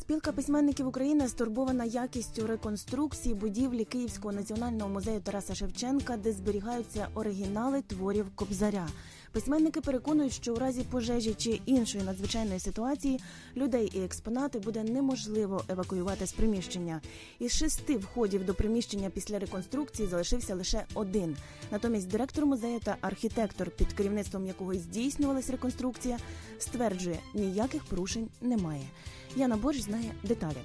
Спілка письменників України стурбована якістю реконструкції будівлі Київського національного музею Тараса Шевченка, де зберігаються оригінали творів Кобзаря. Письменники переконують, що у разі пожежі чи іншої надзвичайної ситуації людей і експонати буде неможливо евакуювати з приміщення. Із 6 входів до приміщення після реконструкції залишився лише один. Натомість директор музею та архітектор, під керівництвом якого і здійснювалась реконструкція, стверджує, ніяких порушень немає. Яна Борщ знає деталі.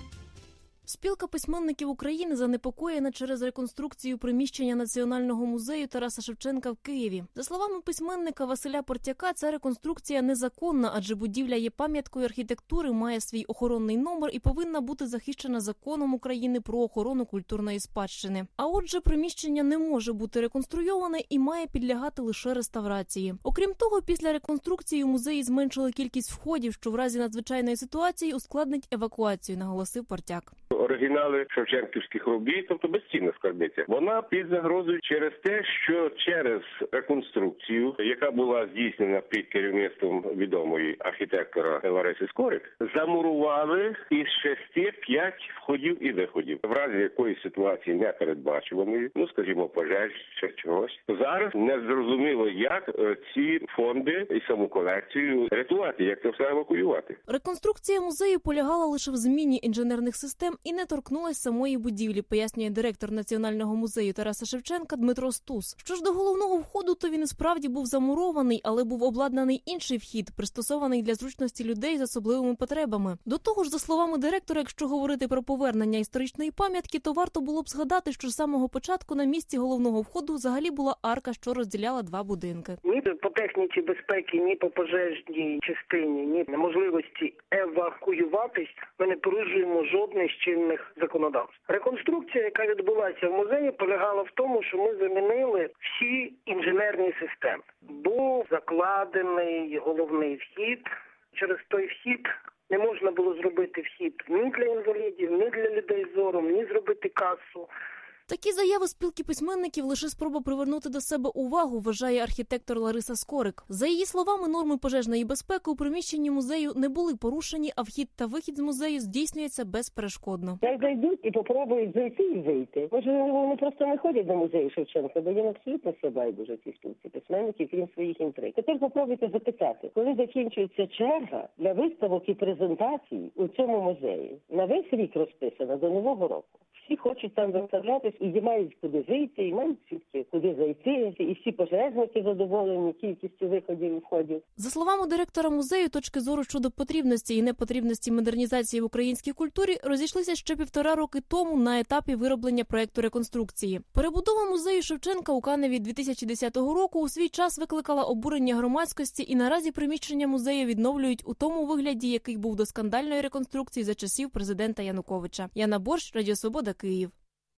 Спілка письменників України занепокоєна через реконструкцію приміщення Національного музею Тараса Шевченка в Києві. За словами письменника Василя Портяка, ця реконструкція незаконна, адже будівля є пам'яткою архітектури, має свій охоронний номер і повинна бути захищена законом України про охорону культурної спадщини. А отже, приміщення не може бути реконструйоване і має підлягати лише реставрації. Окрім того, після реконструкції у музеї зменшили кількість входів, що в разі надзвичайної ситуації ускладнить евакуацію, наголосив Портяк. Оригінали шевченківських робіт, тобто безцінна скарбниця, вона під загрозою через те, що через реконструкцію, яка була здійснена під керівництвом відомої архітектора Лариси Скорик, замурували із 6 5 входів і виходів. В разі якоїсь ситуації непередбачуваної, скажімо, пожеж чи чогось, зараз не зрозуміло, як ці фонди і саму колекцію рятувати, як це все евакуювати. Реконструкція музею полягала лише в зміні інженерних систем і не торкнулась самої будівлі, пояснює директор Національного музею Тараса Шевченка Дмитро Стус. Що ж до головного входу, то він і справді був замурований, але був обладнаний інший вхід, пристосований для зручності людей з особливими потребами. До того ж, за словами директора, якщо говорити про повернення історичної пам'ятки, то варто було б згадати, що з самого початку на місці головного входу взагалі була арка, що розділяла два будинки. Ні по техніці безпеки, ні по пожежній частині, ні можливості евакуюватись ми не порушуємо жодних з чинних законодавств. Реконструкція, яка відбулася в музеї, полягала в тому, що ми замінили всі інженерні системи. Був закладений головний вхід. Через той вхід не можна було зробити вхід ні для інвалідів, ні для людей з зором, ні зробити касу. Такі заяви спілки письменників – лише спроба привернути до себе увагу, вважає архітектор Лариса Скорик. За її словами, норми пожежної безпеки у приміщенні музею не були порушені, а вхід та вихід з музею здійснюється безперешкодно. Як зайдуть і попробують зайти і вийти. Може, вони просто не ходять до музею Шевченка, бо їм абсолютно все байдуже ці спілці письменників, крім своїх інтриг. Тепер попробуйте запитати, коли закінчується черга для виставок і презентацій у цьому музеї. На весь рік розписано до Нового року. Всі хочуть там виставлятись і мають куди вийти, і мають куди зайти. І всі пожежники задоволені кількістю виходів і входів. За словами директора музею, точки зору щодо потрібності і непотрібності модернізації в українській культурі розійшлися ще 1,5 роки тому на етапі вироблення проєкту реконструкції. Перебудова музею Шевченка у Каневі 2010 року у свій час викликала обурення громадськості, і наразі приміщення музею відновлюють у тому вигляді, який був до скандальної реконструкції за часів президента Януковича. Яна Борщ, Радіо Свобода, Київ.